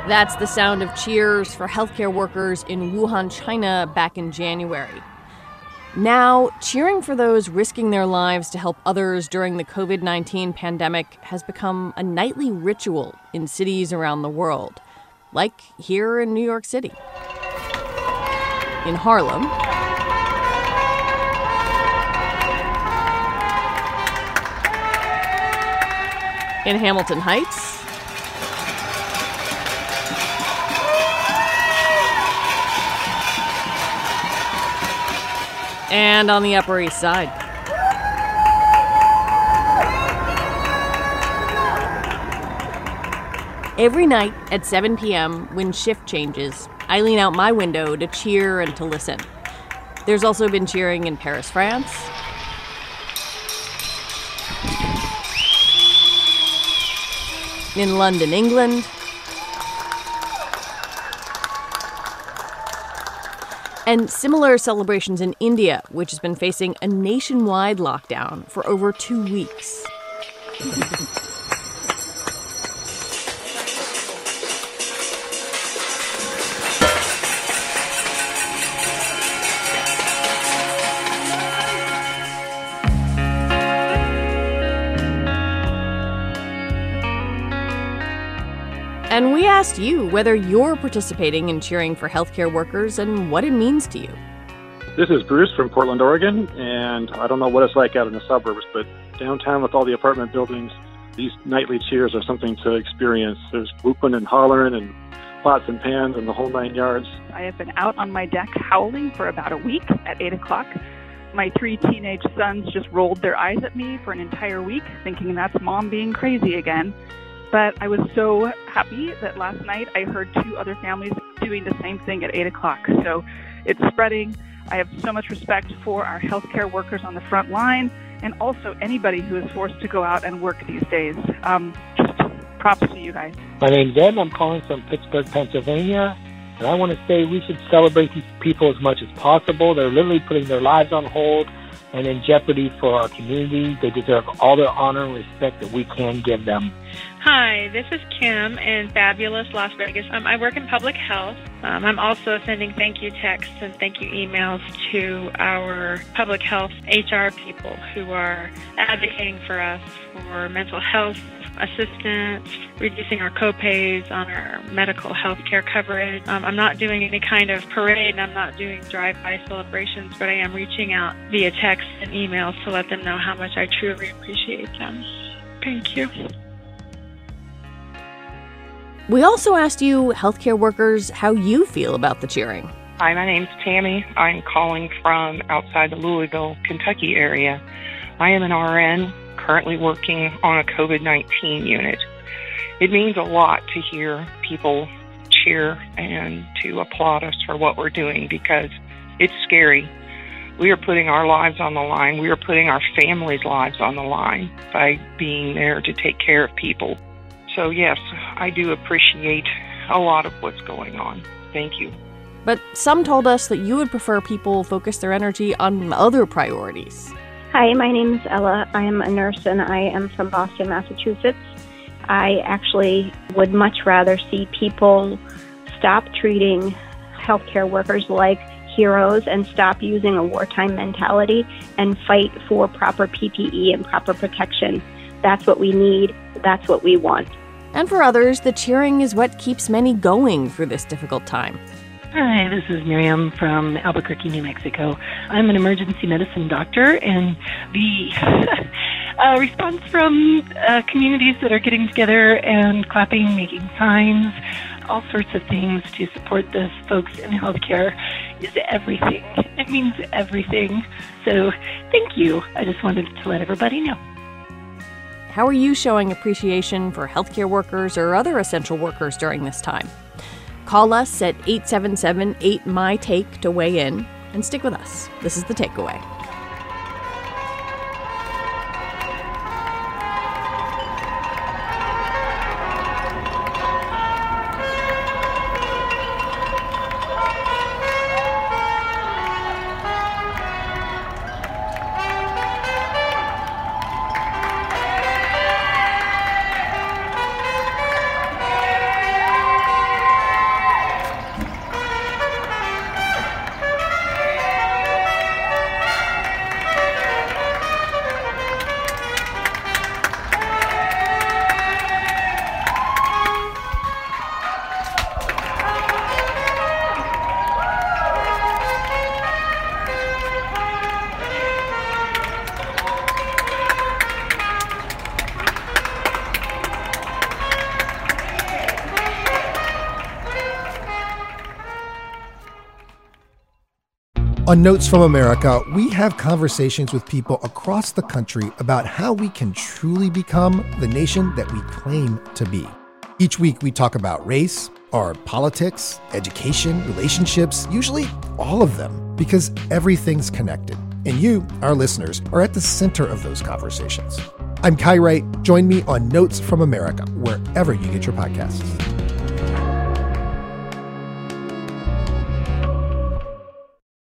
That's the sound of cheers for healthcare workers in Wuhan, China back in January. Now, cheering for those risking their lives to help others during the COVID-19 pandemic has become a nightly ritual in cities around the world, like here in New York City. In Harlem, in Hamilton Heights, and on the Upper East Side. Every night at 7 p.m., when shift changes, I lean out my window to cheer and to listen. There's also been cheering in Paris, France, in London, England, and similar celebrations in India, which has been facing a nationwide lockdown for over 2 weeks. And we asked you whether you're participating in cheering for healthcare workers and what it means to you. This is Bruce from Portland, Oregon, and I don't know what it's like out in the suburbs, but downtown with all the apartment buildings, these nightly cheers are something to experience. There's whooping and hollering and pots and pans and the whole 9 yards. I have been out on my deck howling for about a week at 8 o'clock. My 3 teenage sons just rolled their eyes at me for an entire week, thinking that's mom being crazy again. But I was so happy that last night I heard 2 other families doing the same thing at 8 o'clock. So it's spreading. I have so much respect for our healthcare workers on the front line and also anybody who is forced to go out and work these days. Just props to you guys. My name's Ed. I'm calling from Pittsburgh, Pennsylvania. And I want to say we should celebrate these people as much as possible. They're literally putting their lives on hold and in jeopardy for our community. They deserve all the honor and respect that we can give them. Hi, this is Kim in fabulous Las Vegas. I work in public health. I'm also sending thank you texts and thank you emails to our public health HR people who are advocating for us for mental health assistance, reducing our co-pays on our medical health care coverage. I'm not doing any kind of parade and I'm not doing drive-by celebrations, but I am reaching out via text and emails to let them know how much I truly appreciate them. Thank you. We also asked you, healthcare workers, how you feel about the cheering. Hi, my name's Tammy. I'm calling from outside the Louisville, Kentucky area. I am an RN currently working on a COVID-19 unit. It means a lot to hear people cheer and to applaud us for what we're doing because it's scary. We are putting our lives on the line. We are putting our families' lives on the line by being there to take care of people. So yes, I do appreciate a lot of what's going on. Thank you. But some told us that you would prefer people focus their energy on other priorities. Hi, my name is Ella. I am a nurse and I am from Boston, Massachusetts. I actually would much rather see people stop treating healthcare workers like heroes and stop using a wartime mentality and fight for proper PPE and proper protection. That's what we need. That's what we want. And for others, the cheering is what keeps many going through this difficult time. Hi, this is Miriam from Albuquerque, New Mexico. I'm an emergency medicine doctor, and the response from communities that are getting together and clapping, making signs, all sorts of things to support the folks in healthcare is everything. It means everything. So thank you. I just wanted to let everybody know. How are you showing appreciation for healthcare workers or other essential workers during this time? Call us at 877-8MY-TAKE to weigh in and stick with us. This is The Takeaway. On Notes from America, we have conversations with people across the country about how we can truly become the nation that we claim to be. Each week, we talk about race, our politics, education, relationships, usually all of them, because everything's connected. And you, our listeners, are at the center of those conversations. I'm Kai Wright. Join me on Notes from America, wherever you get your podcasts.